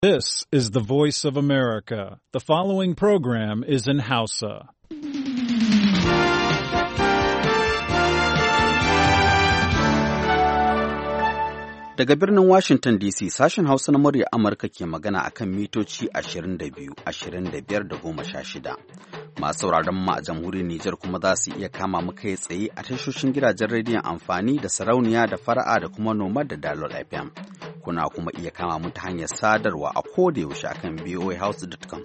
This is the voice of America. The following program is in Hausa. Daga birnin Washington DC, sashen Hausa na murya Amurka ke magana akan mitoci 22, 25 da 16. Masu sauraron mu a jamhuriyar Nijar kuma za su iya kama mu kai tsaye a tashoshin gidajen rediyon amfani da sarauniya da fara'a da kuma nomad da dalol FM. Kuna kuma iya kama mu ta hanyar sadarwa a kodayaushe akan voahouse.com.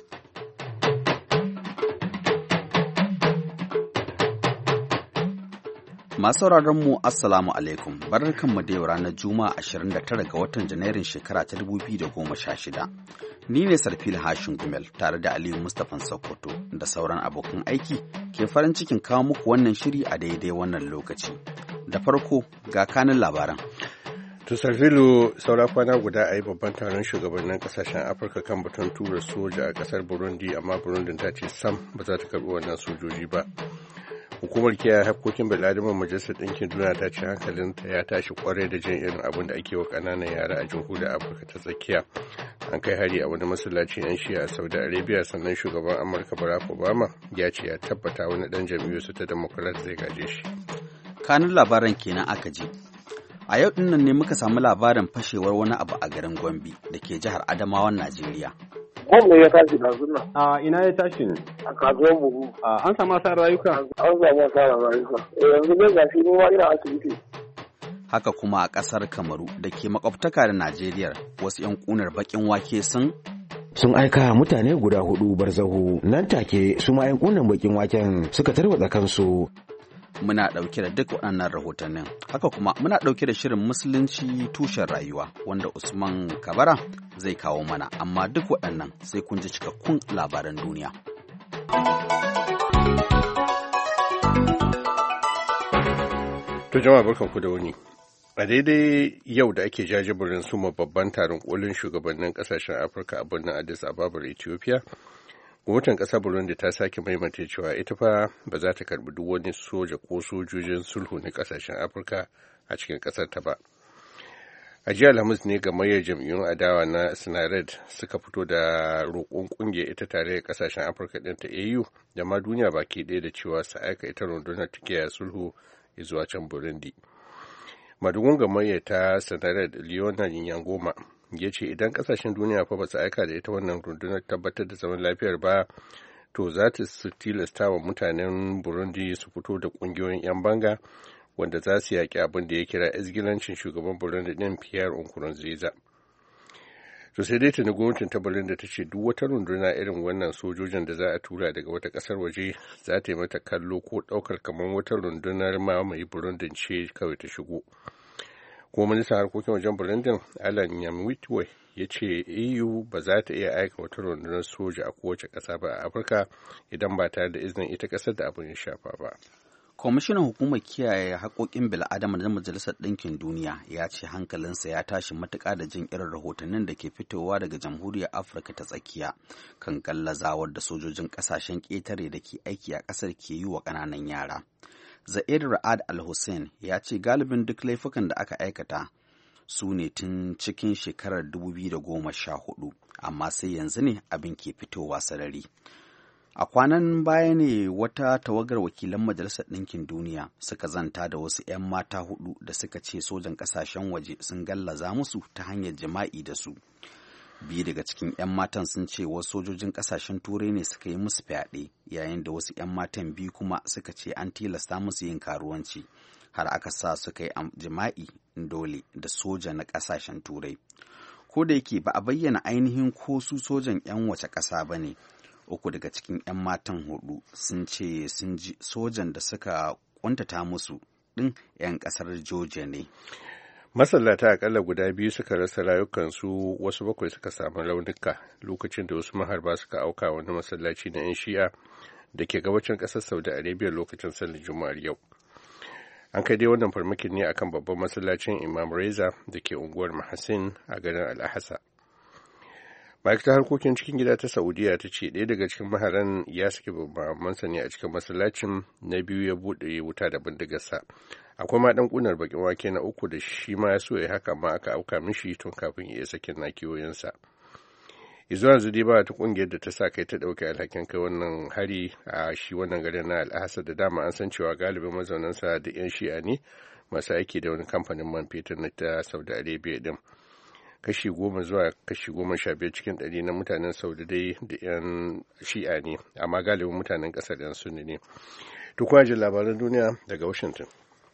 Masu sauraron mu Assalamu alaikum, barkanmu da yau ranar Juma'a 29 ga watan Janairun shekara ta 2016. Ni ne Sarfil Hashin Gumel tare da Aliyu Mustapha Sokoto da sauran abokan aiki ke farin cikin kawo muku wannan shiri a daidai wannan lokaci. Da farko ga kanin labaran. To Sarfilu, saura kwana guda a yi babban taron shugabannin kasashen Afirka kan batun tura soja a kasar Burundi, amma Burundi ta ce sam ba za ta karɓi wannan sojoji ba. Hukumar kiyaye hakkokin bil'adama Majalisar Ɗinkin Duniya ta ce hankalinta ya tashi kwarai da jin irin abin da ake wa ƙananan yara a jamhuriyar Afirka ta tsakiya. An kai hari a wani masallaci 'yan shi'a a Saudi Arabia, sannan shugaban Amurka Barack Obama ya ce ya tabbata wani ɗan jam'iyyarsu ta Democrat zai gaje shi. Kanun labaran kenan aka ji. A yau dinnan ne muka samu labarin fashewar wani abu a garin Gombe da ke jihar Adamawan Najeriya. Bom ne ya tashi da sunna. A ina ya tashi ne? A kasuwar buhu. An samu asarar rayuka? An samu asarar rayuka. Yanzu dai gashi ne ma ina asibiti. Haka kuma a ƙasar Kamaru da ke makwabtaka da Najeriya, wasu 'yan ƙunar baƙin wake sun aika mutane guda 4 barzahu, nan take su ma 'yan ƙunar baƙin waken suka tarwatsa kansu. Muna ɗauke da duk waɗannan rahotannin. Haka kuma muna ɗauke da shirin Musulunci tushen rayuwa wanda Usman Kabara zai kawo mana, amma duk waɗannan sai kun ji cikakkun labaran duniya. To jama'a barkanku da wuni. A daidai yau da ake jajibirin suma babban taron kolin shugabannin kasashen Afirka a birnin Addis Ababa, Ethiopia, gwamnatin ƙasar Burundi ta sake maimaita cewa ita fa ba za ta karbi duk wani soja ko sojojin sulhu na ƙasashen Afirka a cikin ƙasar ta ba. A jiya Alhamis ne gamayyar jam'iyyun adawa na Sinared suka fito da roƙon ƙungiyar ita tare da ƙasashen Afirka ɗin ta AU da ma duniya baki ɗaya da cewa su aika ita rundunar take sulhu zuwa can Burundi. Madugun gamayyar ta Sinared Leonard Nyangoma ya ce idan kasashen duniya fa ba su aika da ita wannan rundunar tabbatar da zaman lafiyar ba, to za ta su tilasta wa mutanen Burundi su fito da kungiyoyin 'yan banga wanda za su yaƙi abin da ya kira izgilancin shugaban Burundi ɗin Pierre Nkurunziza. To sai dai tuni gwamnatin ta Burundi ta ce duk wata runduna irin wannan sojojin da za a tura daga wata ƙasar waje za ta yi mata kallo ko ɗaukar kamar wata rundunar mamaye Burundi ce kawai ta shigo. Kuma ministan harkokin wajen Burundi Alan Nyamwitwe ya ce EU ba za ta iya aika wata rundunar soja a kowace ƙasa ba a Afirka idan ba tare da izinin ita ƙasar da abin ya shafa ba. Kwamishinan Hukumar Kiyaye Haƙoƙin Bil'adama na Majalisar Ɗinkin Duniya ya ce hankalinsa ya tashi matuƙa da jin irin rahotannin da ke fitowa daga Jamhuriyar Afirka ta Tsakiya kan gallazawar da sojojin ƙasashen ƙetare da ke aiki a ƙasar ke yi wa ƙananan yara. Za'id Ra'ad Al-Hussein ya ce galibin duk laifukan da aka aikata su ne tun cikin shekarar 2014, amma sai yanzu ne abin ke fitowa sarari. A kwanan baya ne wata tawagar wakilan Majalisar Ɗinkin Duniya suka zanta da wasu 'yan mata 4 da suka ce sojan ƙasashen waje sun gallaza musu ta hanyar jima'i da su. 2 daga cikin 'yan matan sun ce wasu sojojin ƙasashen turai ne suka yi musu fyaɗe, yayin da wasu 'yan matan 2 kuma suka ce an tilasta musu yin karuwanci har aka sa suka yi jima'i dole da soja na ƙasashen turai. Ko da yake ba a bayyana ainihin ko su sojan 'yan wace ƙasa ba ne, 3 daga cikin 'yan matan 4 sun ce sun ji sojan da suka kuntata musu ɗin 'yan ƙasar Georgia ne. Masallata akalla guda 2 suka rasa rayukansu, wasu 7 suka samu raunuka lokacin da wasu maharba suka auka wani masallaci na 'yan shi'a da ke gabacin ƙasar Saudi Arabia lokacin sallar Juma'ar yau. An kai dai wannan farmakin ne akan babban masallacin Imam Reza da ke unguwar Mahasin a garin Al-Ahsa. Ma'aikatar harkokin cikin gida ta Saudiya ta ce ɗaya daga cikin maharan ya saki babban ne a cikin masallacin, na biyu ya buɗe wuta da bindigarsa. Akwai ma ɗan ƙunar bakin wake na 3 da shi ma ya so ya haka, amma aka auka mishi tun kafin ya sakin nakiyoyinsa. Izuwa yanzu dai ba ta kungiyar da ta sa kai ta ɗauke alhakin kai wannan hari a shi wannan garin na Al-Assad da dama an san cewa galibin mazaunansa da 'yan shi'a ne masu aiki da wani kamfanin man fetur na ta Saudi Arabia din. Kashi 10 zuwa kashi 15 cikin 100 na mutanen Saudi dai da 'yan shi'a ne, amma galibin mutanen ƙasar 'yan sunni ne. Duk wajen labaran duniya daga Washington.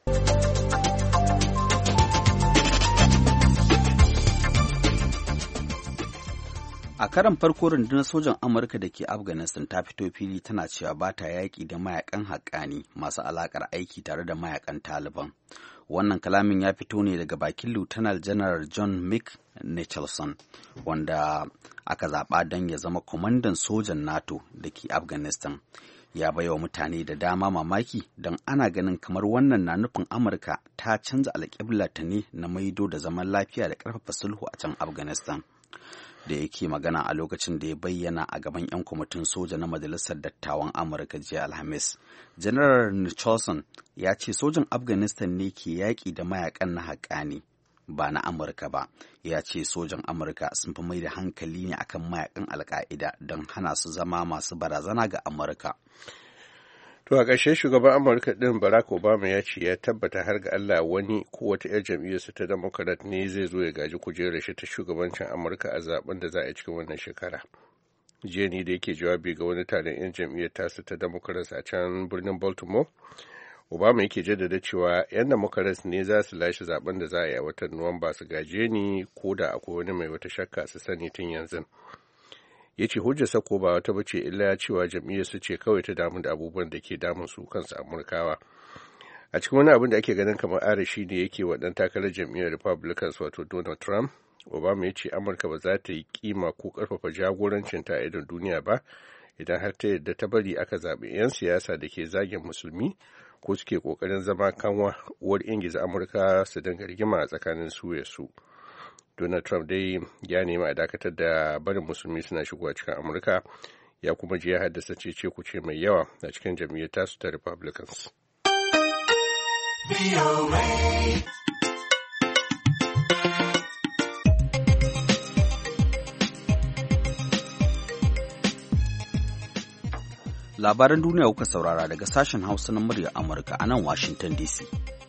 A karan farko rundunar sojan Amurka da ke Afghanistan ta fito fili tana cewa ba ta yaƙi da mayakan haƙƙani masu alaƙar aiki tare da mayakan Taliban. Wannan kalamin ya fito ne daga bakin Lieutenant General John Nicholson, wanda aka zaɓa don ya zama kwamandan sojan NATO da ke Afghanistan. Ya baiwa mutane da dama mamaki don ana ganin kamar wannan na nufin Amurka ta canza alƙiblarta ne na maido da zaman lafiya da ƙarfafa sulhu a can Afghanistan. Da yake magana a lokacin da ya bayyana a gaban 'yan kwamitin soja na Majalisar Dattawan Amurka jiya Alhamis. General Nicholson ya ce sojan Afghanistan ne ke yaƙi da mayakan na haƙƙani ba na Amurka ba. Ya ce sojan Amurka sun fi mai da hankali ne akan mayakan Al-Qaida don hana su zama masu barazana ga Amurka. To a ƙarshe shugaban Amurka ɗin Barack Obama ya ce ya tabbata har ga Allah wani ko wata 'yar jam'iyyarsa ta Democrat ne zai zo ya gaji kujerar shi ta shugabancin Amurka a zaben da za a yi cikin wannan shekara. Jiya ne da yake jawabi ga wani taron 'yan jam'iyyar tasu ta Democrats a can birnin Baltimore. Obama yake jaddada cewa 'yan Democrats ne za su lashe zaben da za a yi a watan Nuwamba su gaje ni ko da akwai wani mai wata shakka su sani tun yanzu. Ya ce hujjarsa ko ba wata bace illa ya cewa jam'iyyar su ce kawai ta damu da abubuwan da ke damun su kansu Amurkawa. A cikin wani abin da ake ganin kamar arashi ne yake wa ɗan takarar jam'iyyar Republicans wato Donald Trump, Obama ya ce Amurka ba za ta yi kima ko ƙarfafa jagorancinta a idon duniya ba idan har ta yadda ta bari aka zaɓi 'yan siyasa da ke zagin musulmi ko suke ƙoƙarin zama kanwa uwar ingiza Amurka su dinga rigima a tsakanin su ya su. Donald Trump dai ya nemi a dakatar da barin musulmi suna shigowa cikin Amurka, ya kuma ji ya haddasa cece-kuce mai yawa a cikin jam'iyyar tasu ta Republicans. Labaran duniya kuka saurara daga sashen Hausa na muryar Amurka a nan Washington DC.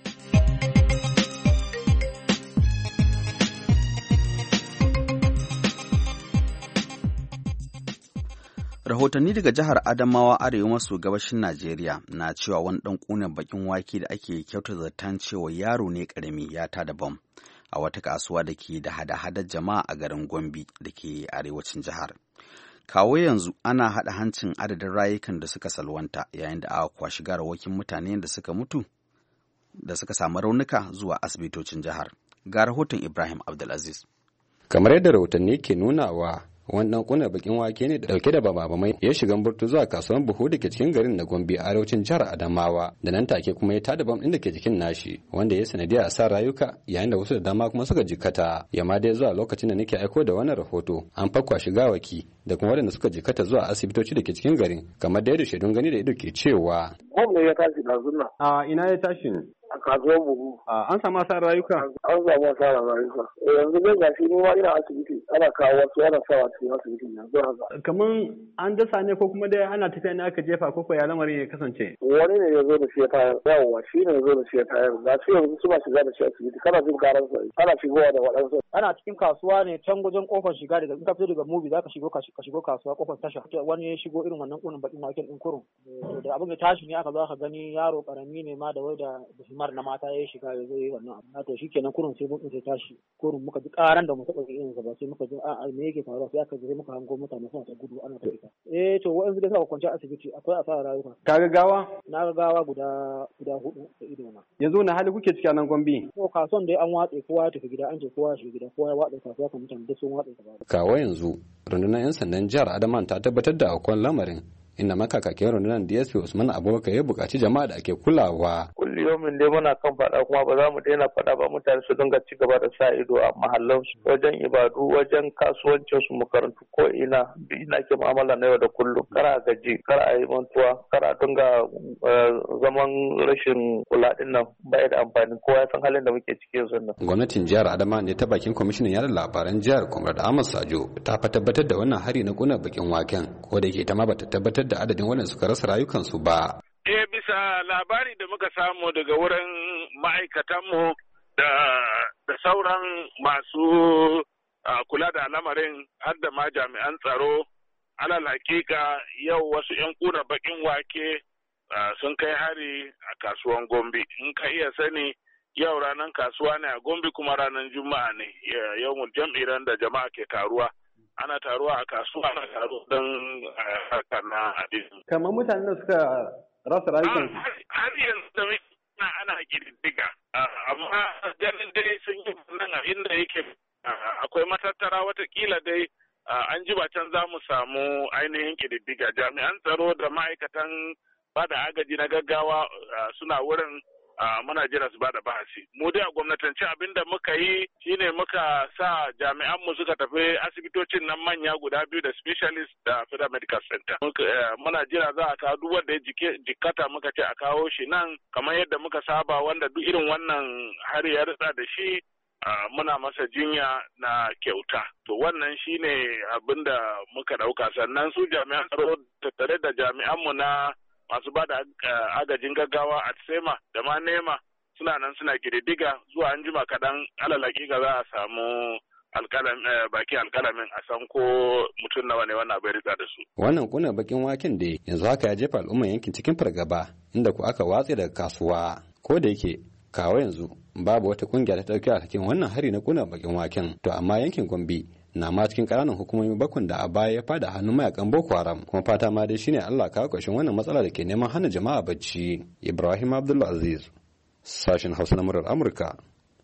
Rahotanni daga jihar Adamawa arewa maso gabashin Najeriya na cewa wani ɗan ƙunan bakin wake da ake kyautar zaton cewa yaro ne ƙarami ya tada bam a wata kasuwa da ke da hada-hadar jama'a a garin Gombe da ke arewacin jihar. Kawo yanzu ana haɗa hancin adadin rayukan da suka salwanta yayin da aka kwashi garawakin mutane da suka mutu da suka samu raunuka zuwa asibitocin jihar. Ga rahoton Ibrahim Abdulaziz. Kamar yadda rahotanni ke nunawa, wannan kunar bakin wake ne da dauke da bababamai ya shiga burtu zuwa kasuwan buhu da ke cikin garin na Gombe a arewacin jihar Adamawa, da nan take kuma ya tada bam din da ke jikin nashi wanda ya sanadiyar sa rayuka yayin da wasu da dama kuma suka jikkata. Yamma dai zuwa lokacin da nake aiko da wannan rahoto an fakwa shigawaki da kuma waɗanda suka jikkata zuwa asibitoci da ke cikin garin, kamar da yadda shaidun gani da ido ke cewa. Bom ne ya tashi da zunna. A ina ya tashi ne? A kasuwar buhu. An samu asarar rayuka? An samu asarar rayuka. Yanzu dai ga shi ma ina asibiti ana kawo wasu ana sawa cikin asibitin yanzu haka. Kaman an dasa ne ko kuma dai ana tafiya ne aka jefa ko ya lamarin ya kasance? Wani ne ya zo da shi ya tayar. Yawwa shi ne ya zo da shi ya tayar. Ga shi yanzu suna shiga da shi asibiti. Kana jin karan sa. Ana shigowa da waɗansu. Ana cikin kasuwa ne can wajen kofar shiga daga in ka fito daga mubi za ka shigo kasuwa kofar tasha. Wani ya shigo irin wannan kunin bakin waken din kurun. Da abin ya tashi ne aka zo aka gani yaro karami ne ma da wai da himar na mata ya shiga ya zo yi wannan abu. To shikenan kurun sai mun sai tashi. Kurun muka ji karan da mu taɓa irin sa ba sai muka ji a me yake faruwa sai aka je muka hango mutane suna ta gudu ana tafiya. To wa'ansu da suka kwance asibiti akwai asarar rayuka. Ka ga gawa? Na ga gawa guda 4 da ido na. Yanzu na hali kuke ciki a nan Gombe? Ko kasuwan dai an watse kowa ya tafi gida an ce kowa ya shiga gida kowa ya watse kasuwa kan mutane da sun watse ta ba. Kawo yanzu rundunar 'yan sandan jihar Adamawa ta tabbatar da aukuwar lamarin, inda makakakin rundunar DSP Usman Abubakar ya buƙaci jama'a da ake kulawa kulliyomin dai muna kan faɗa kuma ba za mu daina faɗa ba, mutane su dinga ci gaba da sa ido a mahallansu wajen ibadu, wajen kasuwancin su, makarantu, ko ina ke mu'amala na yau da kullum. Kar a gaji, kar a yi mantuwa, kar a dinga zaman rashin kula din nan bai da amfani. Kowa ya san halin da muke ciki yanzu nan. Gwamnatin jihar Adama ne ta bakin kwamishinan yada labaran jihar Comrade Ahmad Sajo ta fa tabbatar da wannan hari na kuna bakin waken, ko da yake ta ma bata tabbatar da adadin waɗanda suka rasa rayukansu ba. Bisa labari da muka samu daga wurin ma'aikatanmu da sauran masu kula da lamarin har da ma jami'an tsaro, alal hakika yau wasu 'yan kuna bakin wake sun kai hari a kasuwan Gombe. In ka iya sani yau ranar kasuwa ne a Gombe kuma ranar Juma'a ne, yau jam'iran da jama'a ke taruwa. Ana taruwa a kasuwa, ana taruwa don harkar na addini. Kamar mutanen da suka rasa rayukansu. Har yanzu ana ƙididdiga, amma ganin dai sun yi nan a inda yake akwai matattara, watakila dai an ji ba can za mu samu ainihin ƙididdiga. Jami'an tsaro da ma'aikatan ba da agaji na gaggawa suna wurin, muna jira su bada bahasi. Mu dai a gwamnatance abin da muka yi shine muka sa jami'anmu suka tafi asibitocin nan manya guda biyu da specialist da Federal Medical Center. Muna jira za a kawo duk wanda ya jikkata, muka ce a kawo shi nan kamar yadda muka saba, wanda duk irin wannan hari ya ritsa da shi muna masa jinya na kyauta. To wannan shine abin da muka dauka. Sannan su jami'an tsaro tattare da jami'anmu na masu ba da agajin gaggawa a Tsema da ma Nema suna nan suna kididdiga, zuwa an jima kaɗan alalaki ga za a samu bakin alkalamin a san ko mutum nawa ne wannan bai rika da su. Wannan kuna bakin waken da yanzu haka ya jefa al'umman yankin cikin fargaba, inda ku aka watse daga kasuwa. Ko da yake kawo yanzu babu wata kungiya ta ɗauki alhakin wannan hari na kuna bakin waken, to amma yankin Gombe na ma cikin ƙananan hukumomi bakun da a baya ya fada hannun mayakan Boko Haram, kuma fata ma dai shine Allah kawo ƙarshen wannan matsala da ke neman hana jama'a bacci. Ibrahim Abdulaziz, sashen Hausa na murar Amurka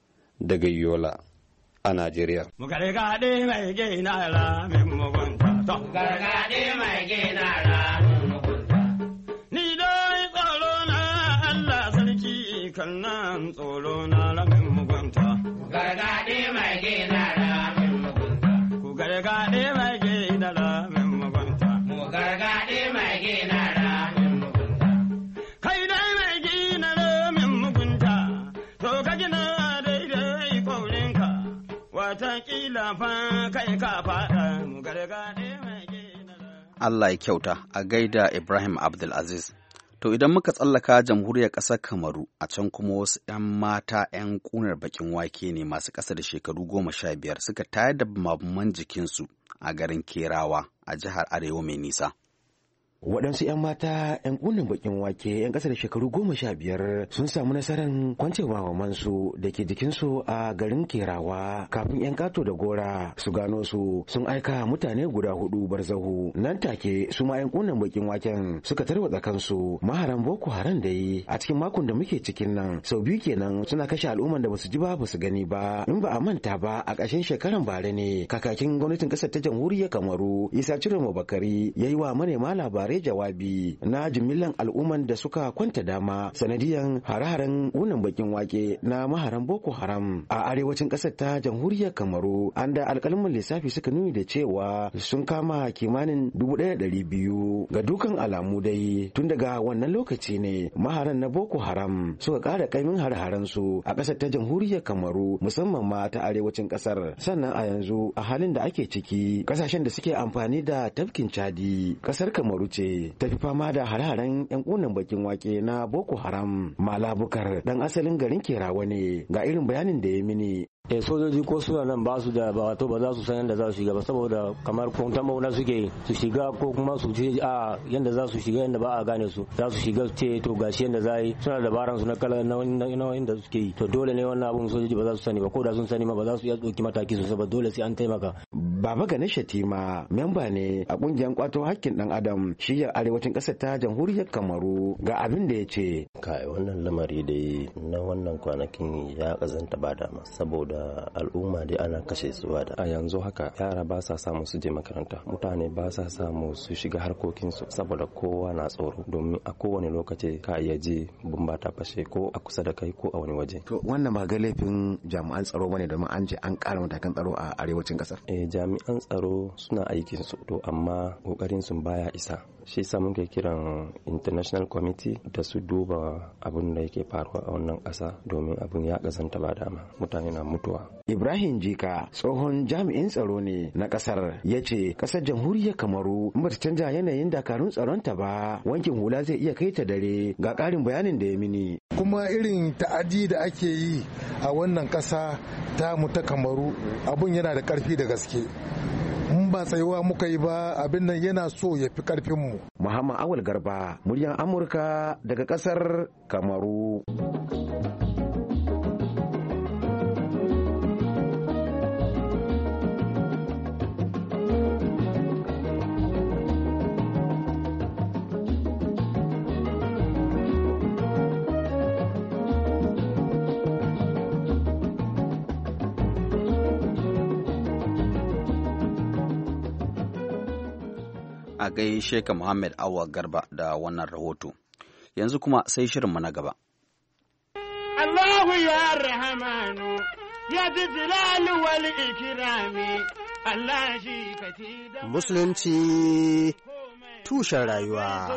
daga Yola a Najeriya. Gargaɗe mai gina ra min mugunta. Gargaɗe mai gina ra min mugunta. Ni dai tsoro na Allah sarki kan nan tsoro na ra min mugunta. Gargaɗe mai gina ra min mugunta. Ku gargaɗe mai gina ra min mugunta. Mu gargaɗe mai gina ra min mugunta. Kai dai mai gina ra min mugunta. To ka gina daidai kaurinka. Watakila fa kai ka faɗa mu gargaɗe mai gina. Allah ya kyauta a gaida Ibrahim Abdulaziz. To idan muka tsallaka jamhuriyar ƙasar Kamaru, a can kuma wasu 'yan mata 'yan ƙunar baƙin wake ne masu ƙasa da shekaru 15 suka tayar da bumabuman jikinsu a garin Kerawa a jihar Arewa mai nisa. Waɗansu 'yan mata 'yan ƙunin bakin wake 'yan ƙasa da shekaru 15 sun samu nasarar kwance mansu da ke jikinsu a garin Kerawa kafin 'yan kato da gora su gano su, sun aika mutane guda 4 barzahu. Nan take su ma 'yan ƙunin bakin waken suka tarwatsa kansu. Maharan Boko Haram da yi a cikin makon da muke cikin nan sau biyu kenan suna kashe al'umman da basu ji ba basu gani ba. In ba a manta ba, a ƙarshen shekaran bare ne kakakin gwamnatin ƙasar ta jamhuriyar Kamaru Isa Ciroma Bakari ya yi wa manema labarai jawabi na jimillan al'umman da suka kwanta dama sanadiyan hare-haren wunan bakin wake na maharan Boko Haram a arewacin ƙasar ta jamhuriyar Kamaru. An da alƙalmin lissafi suka nuni da cewa sun kama kimanin 1,200 ga dukan alamu dai. Tun daga wannan lokaci ne maharan na Boko Haram suka ƙara kaimin hare-haren su a ƙasar ta jamhuriyar Kamaru, musamman ma ta arewacin ƙasar. Sannan a yanzu a halin da ake ciki, ƙasashen da suke amfani da tafkin Chadi, ƙasar Kamaru ce tafi fama da hare-haren 'yan ƙunan bakin wake na Boko Haram. Malabukar dan asalin garin Kerawa ne, ga irin bayanin da ya mini. Sojoji ko suna nan ba su da ba za su san yadda za su shiga ba, saboda kamar kwantan mauna suke su shiga ko kuma su ce a yadda za su shiga yadda ba a gane su, za su shiga ce to gashi yadda za yi, suna dabaran su na kala na inda suke yi. To dole ne wannan abun sojoji ba za su sani ba, ko da sun sani ma ba za su iya ɗauki mataki sosai ba, dole sai an taimaka. Baba Gane Shatima memba ne a kungiyar kwato hakkin dan adam shiyar arewacin ƙasar ta jamhuriyar Kamaru, ga abin da ya ce. Kai wannan lamari dai na wannan kwanakin ya kazanta ba dama, saboda saboda al'umma dai ana kashe su da a yanzu haka yara ba sa samu su je makaranta, mutane ba sa samu su shiga harkokinsu saboda kowa na tsoro, domin a kowane lokaci ka iya je bumba ta fashe ko a kusa da kai ko a wani waje. To wannan ba ga laifin jami'an tsaro bane domin an je an ƙara matakan tsaro a arewacin ƙasar. Jami'an tsaro suna aikin su to amma kokarin sun baya isa. Shi yasa muke kiran international committee da su duba abin da yake faruwa a wannan ƙasa domin abin ya kazanta ba dama, mutane na mutuwa. Ibrahim Jika tsohon jami'in tsaro ne na ƙasar, ya ce ƙasar jamhuriyar Kamaru in bata canja yanayin dakarun tsaronta ba wankin hula zai iya kai ta dare. Ga ƙarin bayanin da ya mini. Kuma irin ta'adi da ake yi a wannan ƙasa ta mu ta Kamaru abun yana da ƙarfi da gaske. In ba tsayuwa muka yi ba abin nan yana so ya fi ƙarfinmu. Muhammad Awal Garba, muryar Amurka daga ƙasar Kamaru. A gaishe ka Muhammad Awa Garba da wannan rahoto. Yanzu kuma sai shirinmu na gaba. Allahu ya rahamanu ya ji jilali wal ikirami Allah shi ka Musulunci tushen rayuwa.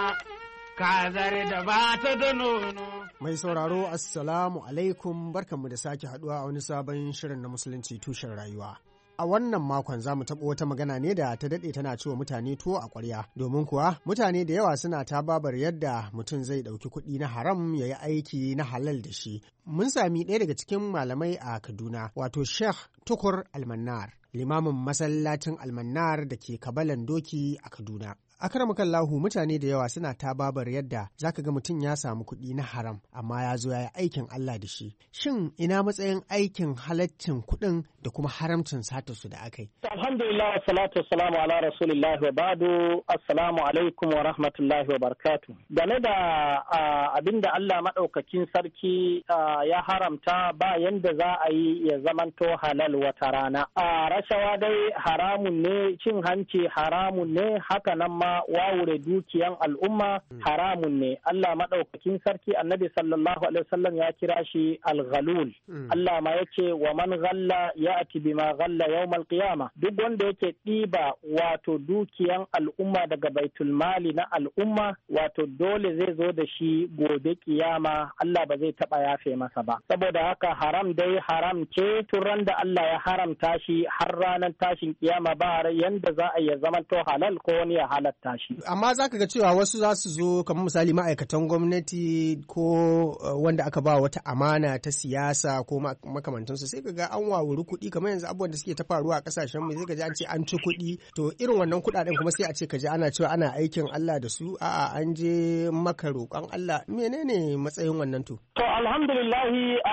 Kazar da ba ta da nono. Mai sauraro assalamu alaikum, barkanmu da sake haduwa a wani sabon shirin na Musulunci tushen rayuwa. A wannan makon za mu taɓa wata magana ne da ta daɗe tana cewa mutane tuwo a ƙwarya, domin kuwa mutane da yawa suna ta babar yadda mutum zai ɗauki kuɗi na haram ya yi aiki na halal da shi. Mun sami ɗaya daga cikin malamai a Kaduna, wato Sheikh Tukur Almannar, limamin masallacin Almannar da ke Kabalan Doki a Kaduna. Akramakallahu, mutane da yawa suna ta babar yadda zaka ga mutum ya samu kuɗi na haram amma ya zo ya yi aikin Allah da shi. Shin ina matsayin aikin halaccin kuɗin da kuma haramcin sata su da aka yi? Alhamdulillah, salatu wassalamu ala rasulillah wa ba'du. Assalamu alaikum wa rahmatullahi wa barakatuh. Game da abin da Allah maɗaukakin sarki ya haramta ba yanda za a yi ya zamanto halal wata rana. Rashawa dai haramun ne, cin hanci haramun ne, haka nan ma wawure dukiyan al'umma haramun ne. Allah maɗaukakin sarki annabi sallallahu alaihi wasallam ya kira shi al-ghalul. Allah ma yace wa man ghalla ya'ti bima ghalla yawmal qiyamah. Duk wanda yake ɗiba wato dukiyan al'umma daga baitul mali na al'umma wato dole zai zo da shi gobe kiyama, Allah ba zai taɓa yafe masa ba. Saboda haka haram dai haram ce tun da Allah ya haramta shi har ranar tashin kiyama ba yanda za a iya zamanto halal ko wani ya halatta tashi. Amma za ka ga cewa wasu za su zo kamar misali ma'aikatan gwamnati ko wanda aka ba wata amana ta siyasa ko makamantansu, sai ka ga an wawuri kuɗi kamar yanzu abubuwan da suke ta faruwa a ƙasashen mu, sai ka ji an ce an ci kuɗi. To irin wannan kuɗaɗen kuma sai a ce ka ji ana cewa ana aikin Allah da su, a'a an je maka roƙon Allah. Menene matsayin wannan to? To alhamdulillahi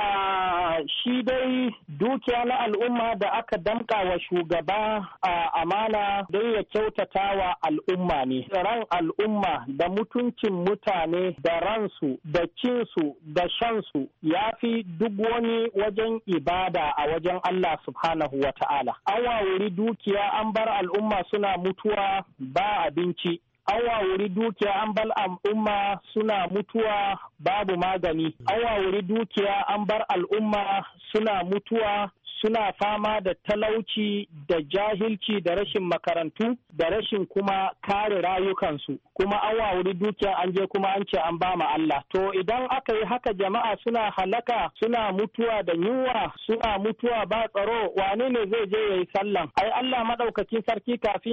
shi dai dukiya na al'umma da aka damƙa wa shugaba amana dai ya kyautata wa al'umma ne. Ran al'umma da mutuncin mutane da ransu da cinsu da shansu ya fi duk wani wajen ibada a wajen Allah subhanahu wa ta'ala. An wawuri dukiya an bar al'umma suna mutuwa ba abinci. An wawuri dukiya an bar al'umma suna mutuwa babu magani. An wawuri dukiya an bar al'umma suna mutuwa suna fama da talauci da jahilci da rashin makarantu da rashin kuma kare rayukansu, kuma an wawuri dukiya an je kuma an ce an ba ma Allah. To idan aka yi haka jama'a suna halaka, suna mutuwa da yunwa, suna mutuwa ba tsaro, wane ne zai je ya yi sallan? Ai Allah maɗaukakin sarki kafin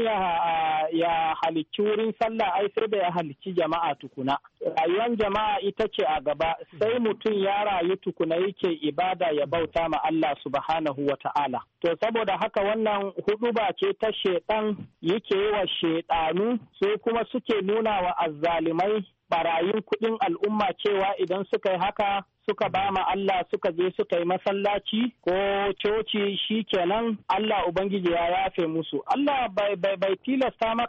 ya halicci wurin sallah ai sai da ya halicci jama'a tukuna. Rayuwar jama'a ita ce a gaba, sai mutum ya rayu tukuna yake ibada ya bauta ma Allah subhanahu wa ta'ala. To saboda haka wannan huduba ce ta shedan yake yi wa shedanu, sai kuma suke nuna wa azzalimai barayin kuɗin al'umma cewa idan suka yi haka suka ba ma Allah suka je suka yi masallaci ko coci shi kenan Allah Ubangiji ya yafe musu. Allah bai tilasta maka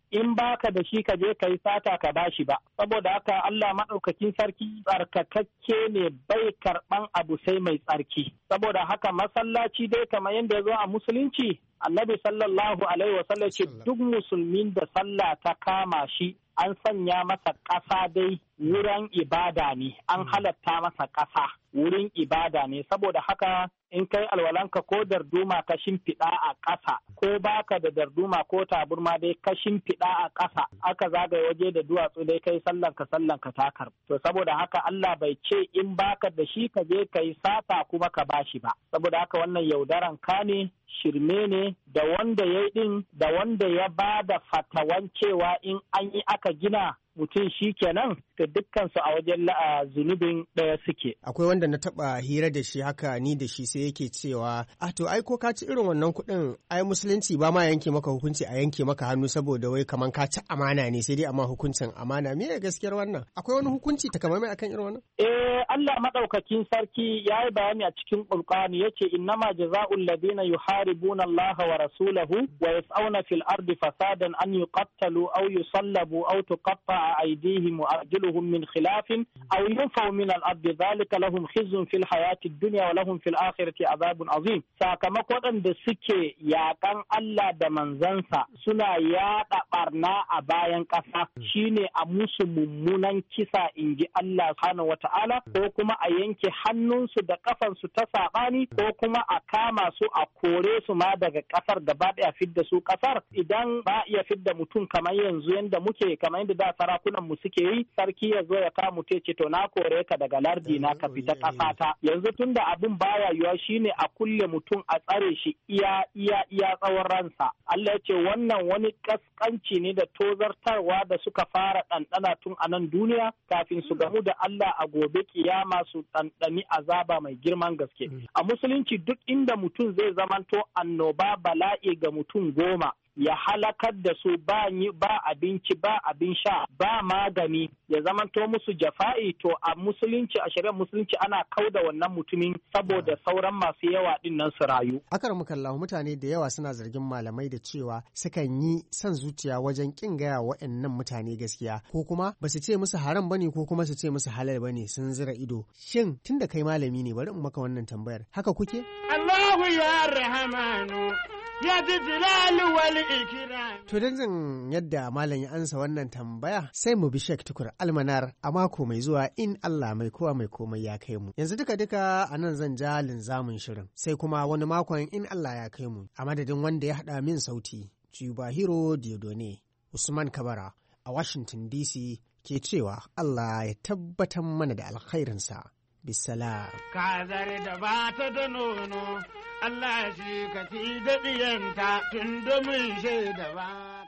in baka da shi ka je ka yi sata ka bashi ba. Saboda haka Allah maɗaukakin sarki tsarkakakke ne, bai karɓan abu sai mai tsarki. Saboda haka masallaci dai kamar yadda ya zo a musulunci, Annabi sallallahu alaihi wasallam ce duk musulmin da sallah ta kama shi an sanya masa ƙasa dai wurin ibada ne, an halatta masa ƙasa wurin ibada ne. Saboda haka in kai alwalanka ko darduma ka shimfiɗa a ƙasa, ko baka da darduma ko taburma dai ka shimfiɗa a ƙasa, aka zagaye waje da duwatsu dai kai sallanka ta karɓu. To saboda haka Allah bai ce in baka da shi ka je ka yi sata kuma ka bashi ba. Saboda haka wannan yaudaran ka ne, shirme ne, da wanda ya yi ɗin da wanda ya ba da fatawan cewa in an yi aka gina mutum shi kenan, da dukkansu a wajen zunubin ɗaya suke. Akwai wanda na taɓa hira da shi haka ni da shi sai yake cewa to ai ko ka ci irin wannan kuɗin ai musulunci ba ma yanke maka hukunci a yanke maka hannu saboda wai kaman ka ci amana ne, sai dai amma hukuncin amana. Me gaskiyar wannan? Akwai wani hukunci takamaimai akan irin wannan? Allah madaukakin sarki ya yi bayani a cikin Qur'ani, yace innama jazaa'ul ladina yuharibuna Allah wa rasulahu wa yas'auna fil ardi fasadan an yuqattalu aw yusallabu aw tuqatta'a aydihim wa arjuluhum min khilafin aw yunfaw min al-ardi dhalika lahum khizyun fil hayati ad-dunya wa lahum fil akhirati adhabun azim. Sakamakon waɗanda suke yaƙan Allah da manzansa suna yaɗa ɓarna a bayan ƙasa shine a musu mummunan kisa, inji Allah subhanahu wata'ala, ko kuma a yanke hannunsu da ƙafansu ta saɓani, ko kuma a kama su a kore su ma daga ƙasar gaba ɗaya, fidda su ƙasar. Idan ba iya fidda mutum kamar yanzu yanda muke, kamar yadda da sarakunan mu suke yi, sarki ya zo ya kama mutum ce to na kore ka daga lardi na ka fita ƙasata. Yanzu tunda abin baya yiwuwa shine a kulle mutum a tsare shi iya tsawon ransa. Allah ya ce wannan wani kaskanci ne da tozartarwa da suka fara ɗanɗana tun a nan duniya kafin su gamu da Allah a gobe kiyama su ɗanɗani azaba mai girman gaske. A musulunci duk inda mutum zai zamanto annoba bala'i ga mutum 10, ya halakar da su ba abinci ba abin sha ba magani, ya zamanto musu jafa'i, to a musulunci, a shari'ar musulunci ana kauda wannan mutumin saboda sauran masu yawa din nan su rayu. Akar mukallahu, mutane da yawa suna zargin malamai da cewa sukan yi son zuciya wajen kin gaya waɗannan mutane gaskiya, ko kuma ba su ce musu haram bane ko kuma su ce musu halal bane, sun zira ido. Shin tunda kai malami ne, bari in maka wannan tambayar, haka kuke? Allahu ya rahamanu ya ji jilali wal ikram. To dan yadda malam ya ansa wannan tambaya, sai mu bi Sheikh Tukur Almanar a mako mai zuwa in Allah mai kowa mai komai ya kai mu. Yanzu duka a nan zan ja linzamin shirin, sai kuma wani makon in Allah ya kai mu. A madadin wanda ya haɗa min sauti, Chubahiro Diodone, Usman Kabara a Washington DC ke cewa Allah ya tabbatar mana da alkhairinsa. Bisalam. Kazar da ba ta da nono, Allah shi ka fi daɗiyanta tun domin shaida ba.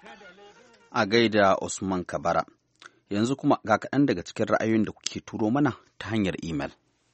A gaida Usman Kabara. Yanzu kuma ga kaɗan daga cikin ra'ayoyin da kuke turo mana ta hanyar imel.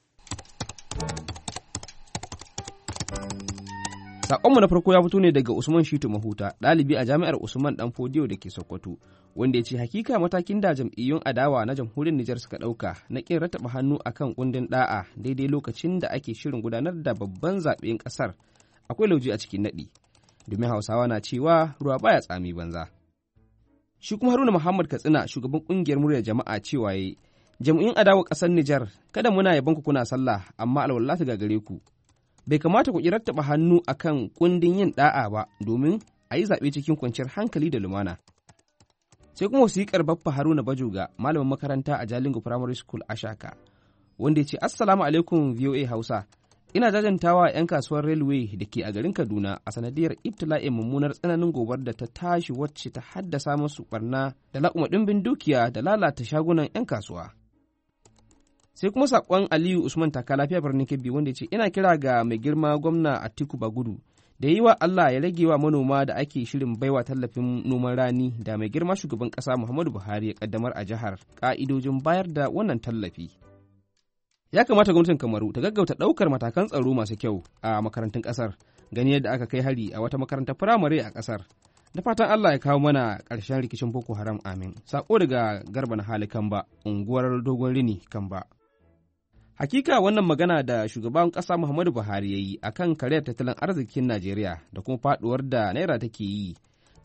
Saƙonmu na farko ya fito ne daga Usman Shitu Mahuta, ɗalibi a jami'ar Usman Dan Fodiyo da ke Sokoto, wanda ya ce hakika matakin da jam'iyyun adawa na jamhuriyar Nijar suka ɗauka na ƙin rattaba hannu akan kundin ɗa'a daidai lokacin da ake shirin gudanar da babban zaɓen ƙasar akwai lauje a cikin naɗi, domin Hausawa na cewa ruwa baya tsami banza. Shi kuma Haruna Muhammad Katsina, shugaban ƙungiyar muryar jama'a, cewa yayi jam'iyyun adawa ƙasar Nijar, kada muna yaban ku kuna sallah amma alwala ta gagare ku. Bai kamata ku rattaba hannu akan kundin yin da'a ba domin a yi zaɓe cikin kwanciyar hankali da lumana. Sai kuma wasiƙar Baffa Haruna Bajoga, malamin makaranta a Jalingo Primary School Ashaka, wanda ya ce Assalamu alaikum VOA Hausa. Ina jajantawa 'yan kasuwar railway da ke a garin Kaduna a sanadiyar ibtila'in mummunar tsananin gobar da ta tashi wacce ta haddasa musu barna da laƙuma ɗimbin dukiya da lalata shagunan 'yan kasuwa. Sai kuma saƙon Aliyu Usman Taka Lafiya birnin Kebbi, wanda ya ce ina kira ga mai girma gwamna Atiku Bagudu da yi wa Allah ya rage wa manoma da ake shirin baiwa tallafin noman rani da mai girma shugaban ƙasa Muhammadu Buhari ya kaddamar a jihar ƙa'idojin bayar da wannan tallafi. Ya kamata gwamnatin Kamaru ta gaggauta ɗaukar matakan tsaro masu kyau a makarantun ƙasar, gani yadda aka kai hari a wata makarantar firamare a ƙasar. Da fatan Allah ya kawo mana ƙarshen rikicin Boko Haram, amin. Saƙo daga Garba na Hali Kamba, unguwar Dogon Rini Kamba. Hakika wannan magana da shugaban ƙasa Muhammadu Buhari ya yi a kan karyar tattalin arzikin Najeriya da kuma faɗuwar da Naira take yi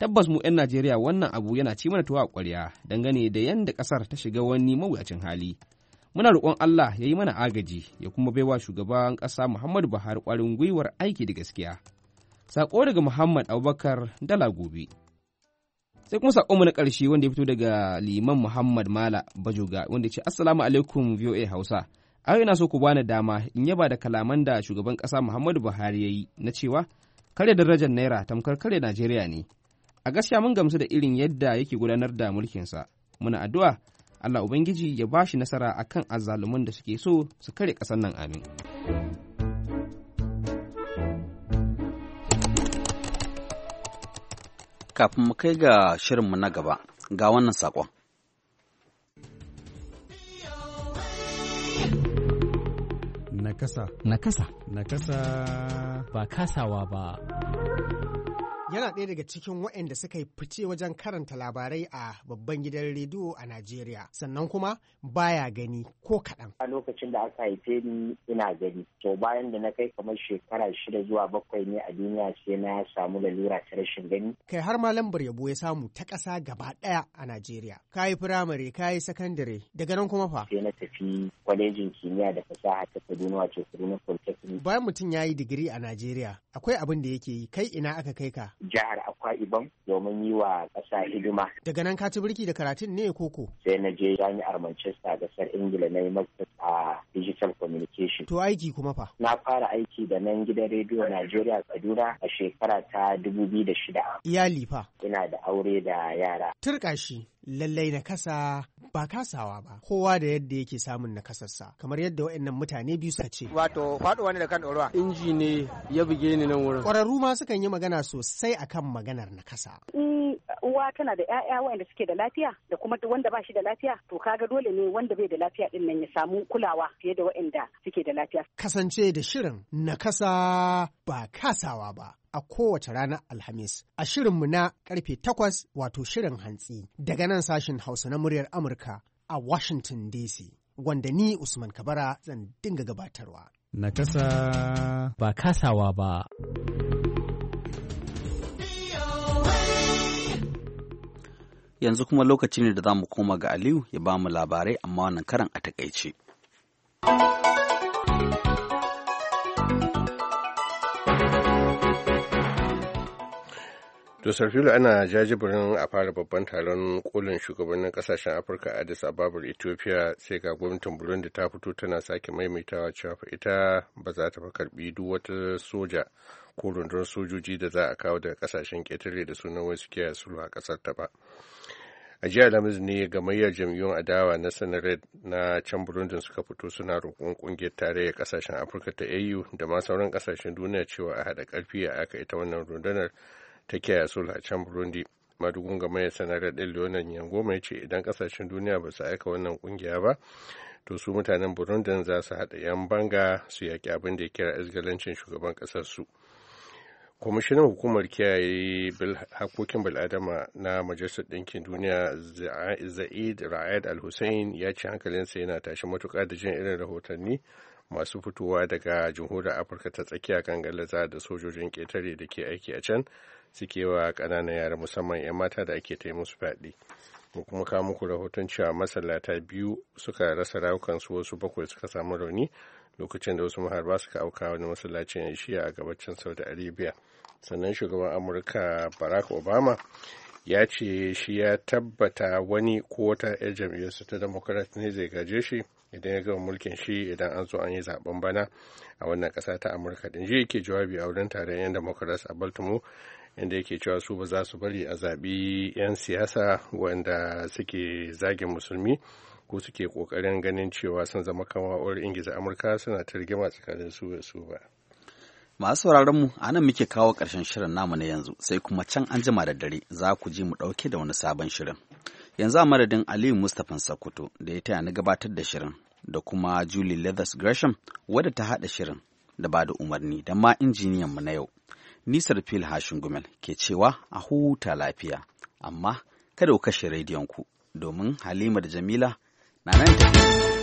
Tabbas mu 'yan Najeriya wannan abu yana ci mana tuwa a ƙwarya dangane da yadda ƙasar ta shiga wani mawuyacin hali. Muna roƙon Allah ya yi mana agaji ya kuma baiwa shugaban ƙasa Muhammadu Buhari ƙwarin gwiwar aiki da gaskiya. Saƙo daga Muhammad Abubakar Dala Gobe. Sai kuma saƙonmu na ƙarshe wanda ya fito daga Liman Muhammad Mala Bajoga wanda ya ce Assalamu alaikum VOA Hausa. A yau ina so ku bani dama in yaba da kalaman da shugaban ƙasa Muhammadu Buhari ya yi na cewa karya darajar Naira tamkar karya Najeriya ne. A gaskiya mun gamsu da irin yadda yake gudanar da mulkinsa. Muna addu'a Allah Ubangiji ya ba shi nasara a kan azzaluman da suke so su kare ƙasar nan amin. Kafin mu kai ga shirinmu na gaba, ga wannan saƙon. Nakasa. Nakasa. Nakasa. Ba kasawa ba. Yana ɗaya daga cikin waɗanda suka yi fice wajen karanta labarai a babban gidan rediyo a Najeriya, sannan kuma baya gani ko kaɗan. A lokacin da aka haife ni ina gani, to bayan da na kai kamar shekara 6 zuwa 7 ne a duniya sai na samu lalura ta rashin gani. Kai har ma lambar yabo ya samu ta ƙasa gaba ɗaya a Najeriya. Ka yi firamare, ka yi sakandare, daga nan kuma fa? Sai na tafi kwalejin kimiyya da fasaha ta Kaduna wato Kaduna Polytechnic. Bayan mutum ya yi digiri a Najeriya, akwai abin da yake yi, kai ina aka kai ka? Jihar Akwa Ibom domin yi wa ƙasa hidima. Daga nan ka ci birki da karatun ne koko? Sai na je jami'ar Manchester ƙasar Ingila na yi masters a digital communication. To aiki kuma fa? Na fara aiki da nan gidan rediyo Najeriya Kaduna a shekara ta 2006. Iyali fa? Ina da aure da yara. Turƙa shi. Lallai na kasa ba kasawa ba, kowa da yadda yake samun na kasarsa, kamar yadda waɗannan mutane biyu suka ce. Wato faɗuwa ne da kan ɗorawa. Inji ne ya buge ni nan wurin. Ƙwararru ma sukan yi magana sosai akan maganar na kasa. Uwa tana da 'ya'ya waɗanda suke da lafiya da kuma wanda ba shi da lafiya, to kaga dole ne wanda bai da lafiya din nan ya samu kulawa fiye da waɗanda suke da lafiya. Kasance da shirin na kasa ba kasawa ba. A kowace ranar Alhamis, a shirinmu na karfe 8 wato shirin hantsi daga nan sashen Hausa na muryar Amurka a Washington DC, wanda ni Usman Kabara zan dinga gabatarwa. Na kasa ba kasawa ba. Yanzu kuma lokaci ne da za mu koma ga Aliyu ya ba mu labarai amma wannan karan a takaice. To Sarfilu ana jajibirin a fara babban taron kolin shugabannin kasashen Afirka a Addis Ababa Ethiopia sai ga gwamnatin Burundi ta fito tana sake maimaitawa cewa ita ba za ta fa karbi duk wata soja ko rundunar sojoji da za a kawo daga kasashen ƙetare da sunan wasu kiyaye sulhu a ƙasar ta ba. A jiya Alhamis ne gamayyar jam'iyyun adawa na Senared na can Burundi suka fito suna roƙon ƙungiyar tarayyar ƙasashen Afirka ta AU da ma sauran ƙasashen duniya cewa a haɗa ƙarfi a aka ita wannan rundunar ta kiyaye sulhu a can Burundi. Madugun gamayyar Senared ɗin Leonan Yangoma ya ce idan ƙasashen duniya ba su aika wannan ƙungiya ba, to su mutanen Burundi za su haɗa 'yan banga su yaƙi abin da ya kira izgalancin shugaban ƙasar su. Kwamishinan hukumar kiyaye hakokin bil'adama na Majalisar Ɗinkin Duniya Zaid Ra'ad Al-Hussein ya ce hankalinsa yana tashi matuƙa da jin irin rahotanni masu fitowa daga jamhuriyar Afirka ta tsakiya kan gallaza da sojojin ƙetare da ke aiki a can suke wa ƙananan yara musamman 'yan mata da ake musu fyaɗe. Mu kuma kawo muku rahoton cewa masallata 2 suka rasa rayukansu, wasu 7 suka samu rauni lokacin da wasu maharba suka auka wani masallacin shiya a gabacin Saudi Arabia. Sannan shugaban Amurka Barack Obama ya ce shi ya tabbata wani ko wata 'yar jam'iyyarsa ta Democrat ne zai gaje shi idan ya gama mulkin shi idan an zo an yi zaben bana a wannan ƙasa ta Amurka din. Shi yake jawabi a wurin taron 'yan Democrats a Baltimore inda yake cewa su ba za su bari a zaɓi 'yan siyasa wanda suke zagin musulmi ko suke ƙoƙarin ganin cewa sun zama kamar ingiza Amurka suna ta rigima tsakanin su da su ba. Masu sauraron mu a nan muke kawo ƙarshen shirin namu na yanzu, sai kuma can an jima da dare za ku ji mu ɗauke da wani sabon shirin. Yanzu a madadin Aliyu Mustapha Sokoto da ya taya na gabatar da shirin da kuma Julie Leathers Gresham wadda ta haɗa shirin da ba da umarni da ma injiniyan mu na yau. Nisar Fil Hashin Gumel ke cewa a huta lafiya, amma kada ku kashe rediyon ku domin Halima da Jamila na nan tafiya.